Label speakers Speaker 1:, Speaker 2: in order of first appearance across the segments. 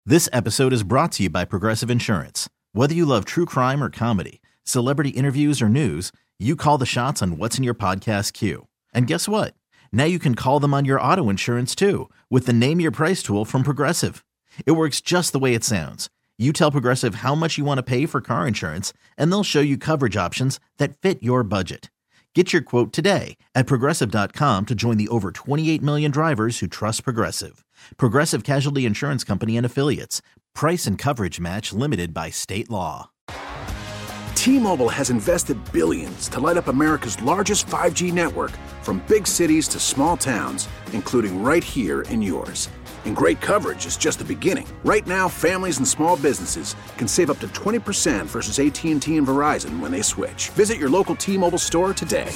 Speaker 1: This episode is brought to you by Progressive Insurance. Whether you love true crime or comedy, celebrity interviews or news, you call the shots on what's in your podcast queue. And guess what? Now you can call them on your auto insurance too with the Name Your Price tool from Progressive. It works just the way it sounds. You tell Progressive how much you want to pay for car insurance, and they'll show you coverage options that fit your budget. Get your quote today at Progressive.com to join the over 28 million drivers who trust Progressive. Progressive Casualty Insurance Company and Affiliates. Price and coverage match limited by state law.
Speaker 2: T-Mobile has invested billions to light up America's largest 5G network, from big cities to small towns, including right here in yours. And great coverage is just the beginning. Right now, families and small businesses can save up to 20% versus AT&T and Verizon when they switch. Visit your local T-Mobile store today.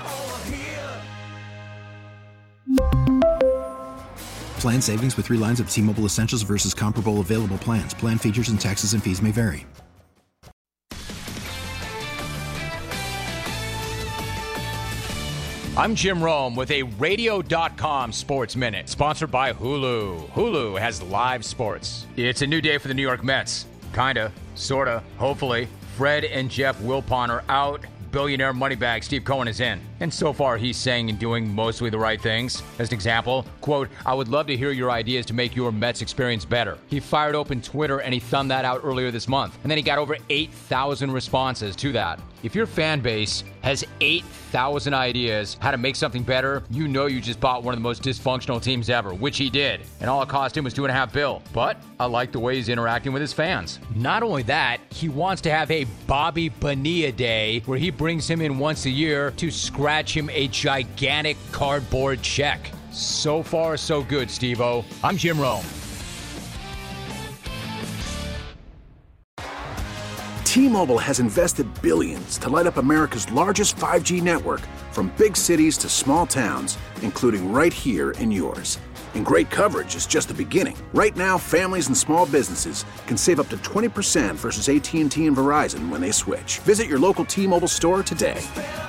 Speaker 3: Plan savings with 3 lines of T-Mobile Essentials versus comparable available plans. Plan features and taxes and fees may vary.
Speaker 4: I'm Jim Rome with a Radio.com Sports Minute, sponsored by Hulu. Hulu has live sports. It's a new day for the New York Mets. Kinda, sorta, hopefully. Fred and Jeff Wilpon are out. Billionaire moneybag Steve Cohen is in. And so far, he's saying and doing mostly the right things. As an example, quote, "I would love to hear your ideas to make your Mets experience better." He fired open Twitter and he thumbed that out earlier this month. And then he got over 8,000 responses to that. If your fan base has 8,000 ideas how to make something better, you know you just bought one of the most dysfunctional teams ever, which he did. And all it cost him was $2.5 billion. But I like the way he's interacting with his fans. Not only that, he wants to have a Bobby Bonilla Day where he brings him in once a year to scratch him a gigantic cardboard check. So far, so good, Steve-O. I'm Jim Rome.
Speaker 2: T-Mobile has invested billions to light up America's largest 5G network, from big cities to small towns, including right here in yours. And great coverage is just the beginning. Right now, families and small businesses can save up to 20% versus AT&T and Verizon when they switch. Visit your local T-Mobile store today.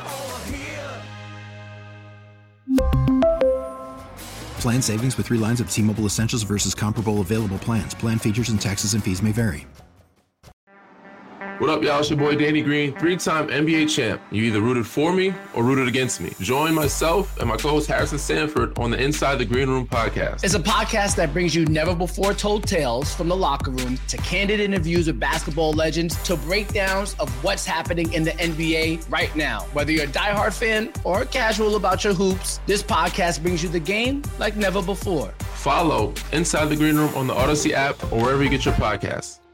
Speaker 3: Plan savings with 3 lines of T-Mobile Essentials versus comparable available plans. Plan features and taxes and fees may vary.
Speaker 5: What up, y'all? It's your boy Danny Green, 3-time NBA champ. You either rooted for me or rooted against me. Join myself and my co-host Harrison Sanford on the Inside the Green Room podcast.
Speaker 6: It's a podcast that brings you never-before-told tales from the locker room to candid interviews with basketball legends to breakdowns of what's happening in the NBA right now. Whether you're a diehard fan or casual about your hoops, this podcast brings you the game like never before.
Speaker 5: Follow Inside the Green Room on the Odyssey app or wherever you get your podcasts.